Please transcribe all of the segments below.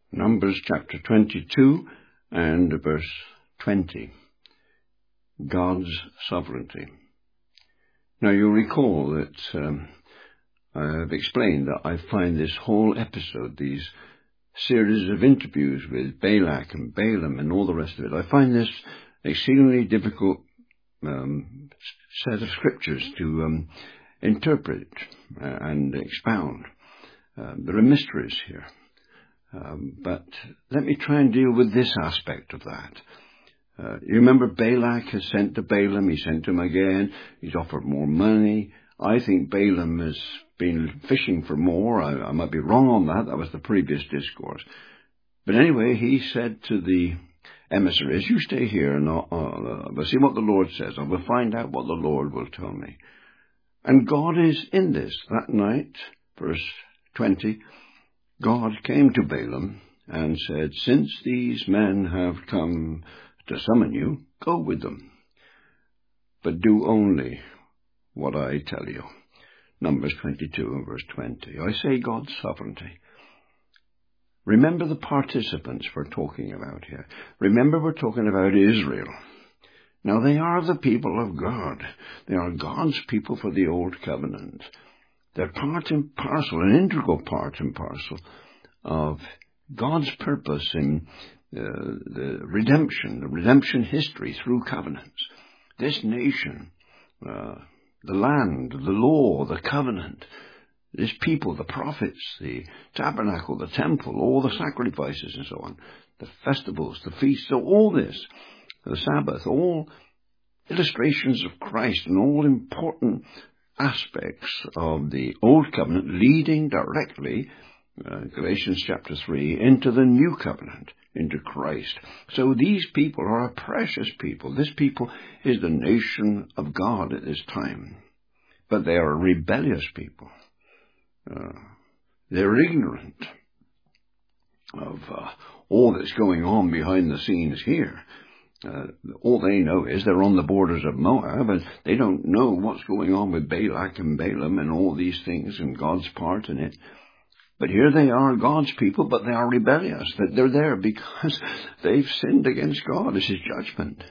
Numbers chapter 22 and verse 20. God's sovereignty. Now you'll recall that I have explained that I find this whole episode, these series of interviews with Balak and Balaam and all the rest of it, I find this exceedingly difficult set of scriptures to interpret and expound. There are mysteries here. But let me try and deal with this aspect of that. You remember Balak has sent to Balaam, he sent to him again, he's offered more money. I think Balaam has been fishing for more. I might be wrong on that. That was the previous discourse. But anyway, he said to the emissaries, you stay here and we'll see what the Lord says. I will find out what the Lord will tell me. And God is in this. That night, verse 20, God came to Balaam and said, since these men have come to summon you, go with them. But do only what I tell you. Numbers 22 and verse 20. I say God's sovereignty. Remember the participants we're talking about here. Remember we're talking about Israel. Now they are the people of God. They are God's people for the Old Covenant. They're part and parcel, an integral part and parcel of God's purpose in the redemption history through covenants. This nation, the land, the law, the covenant, this people, the prophets, the tabernacle, the temple, all the sacrifices and so on, the festivals, the feasts, so all this, the Sabbath, all illustrations of Christ and all important aspects of the Old Covenant leading directly, Galatians chapter 3, into the New Covenant, into Christ. So these people are a precious people. This people is the nation of God at this time. But they are a rebellious people. They're ignorant of all that's going on behind the scenes here. All they know is they're on the borders of Moab, and they don't know what's going on with Balak and Balaam and all these things and God's part in it. But here they are, God's people, but they are rebellious. They're there because they've sinned against God. This is judgment.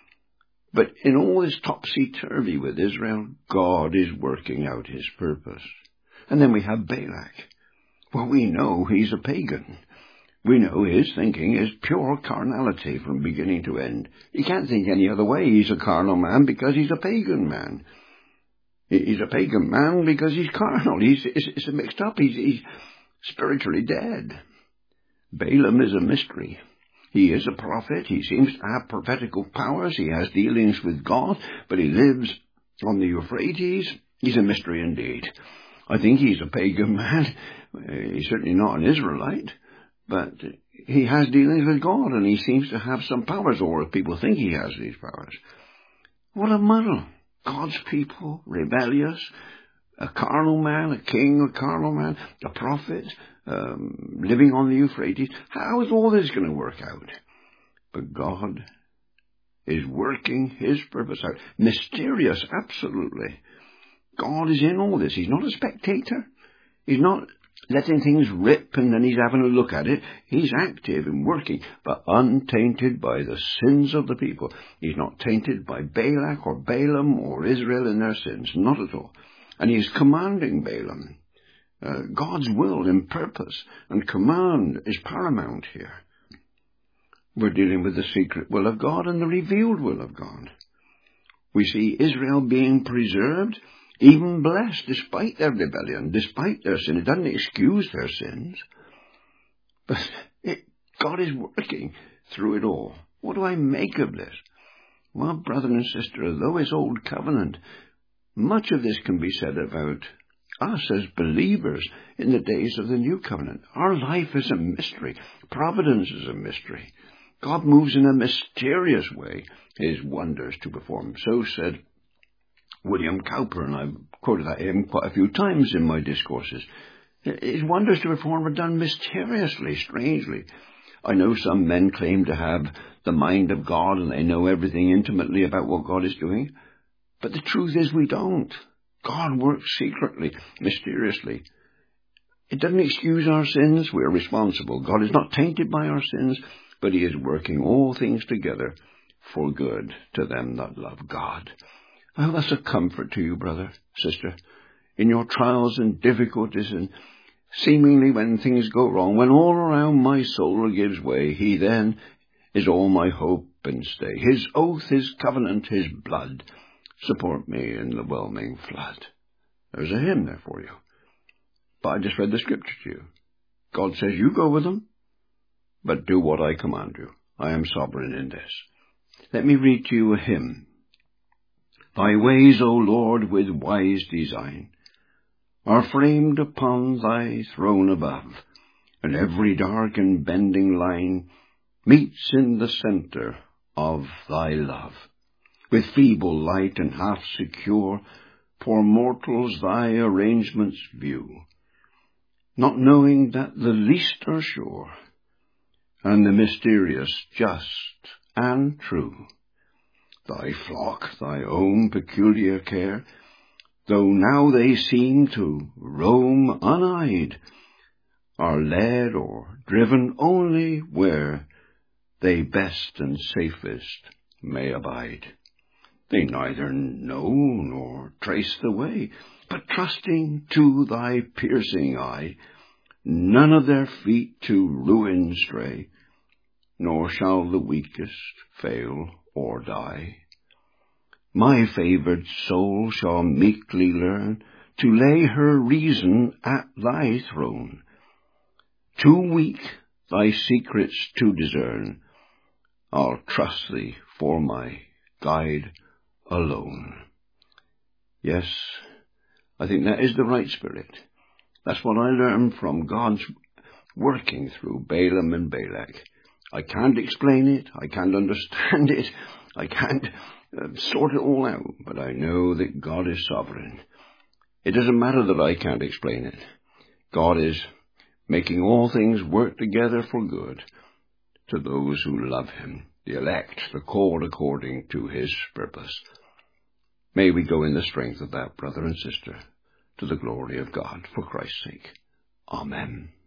But in all this topsy-turvy with Israel, God is working out his purpose. And then we have Balak. Well, we know he's a pagan. We know his thinking is pure carnality from beginning to end. He can't think any other way. He's a carnal man because he's a pagan man. He's a pagan man because he's carnal. He's mixed up. He's spiritually dead. Balaam is a mystery. He is a prophet. He seems to have prophetical powers. He has dealings with God, but he lives on the Euphrates. He's a mystery indeed. I think he's a pagan man. He's certainly not an Israelite. But he has dealings with God, and he seems to have some powers, or people think he has these powers. What a muddle. God's people, rebellious, a carnal man, a king, a carnal man, a prophet, living on the Euphrates. How is all this going to work out? But God is working his purpose out. Mysterious, absolutely. God is in all this. He's not a spectator. He's not letting things rip and then he's having a look at it. He's active and working, but untainted by the sins of the people. He's not tainted by Balak or Balaam or Israel in their sins, not at all. And he's commanding Balaam. God's will and purpose and command is paramount here. We're dealing with the secret will of God and the revealed will of God. We see Israel being preserved, even blessed, despite their rebellion, despite their sin. It doesn't excuse their sins. But God is working through it all. What do I make of this? Well, brother and sister, though it's Old Covenant, much of this can be said about us as believers in the days of the New Covenant. Our life is a mystery. Providence is a mystery. God moves in a mysterious way his wonders to perform. So said William Cowper, and I've quoted that him quite a few times in my discourses. His wonders to perform are done mysteriously, strangely. I know some men claim to have the mind of God and they know everything intimately about what God is doing. But the truth is we don't. God works secretly, mysteriously. It doesn't excuse our sins. We're responsible. God is not tainted by our sins, but he is working all things together for good to them that love God. I hope that's a comfort to you, brother, sister, in your trials and difficulties, and seemingly when things go wrong, when all around my soul gives way, he then is all my hope and stay. His oath, his covenant, his blood support me in the whelming flood. There's a hymn there for you. But I just read the scripture to you. God says, you go with them, but do what I command you. I am sovereign in this. Let me read to you a hymn. Thy ways, O Lord, with wise design, are framed upon thy throne above, and every dark and bending line meets in the centre of thy love. With feeble light and half secure, for mortals thy arrangements view, not knowing that the least are sure, and the mysterious just and true. Thy flock, thy own peculiar care, though now they seem to roam uneyed, are led or driven only where they best and safest may abide. They neither know nor trace the way, but trusting to thy piercing eye, none of their feet to ruin stray, nor shall the weakest fail or die. My favoured soul shall meekly learn to lay her reason at thy throne, too weak thy secrets to discern. I'll trust thee for my guide alone. Yes, I think that is the right spirit. That's what I learned from God's working through Balaam and Balak. I can't explain it. I can't understand it. I can't sort it all out. But I know that God is sovereign. It doesn't matter that I can't explain it. God is making all things work together for good to those who love him, the elect, the called according to his purpose. May we go in the strength of that, brother and sister, to the glory of God, for Christ's sake. Amen.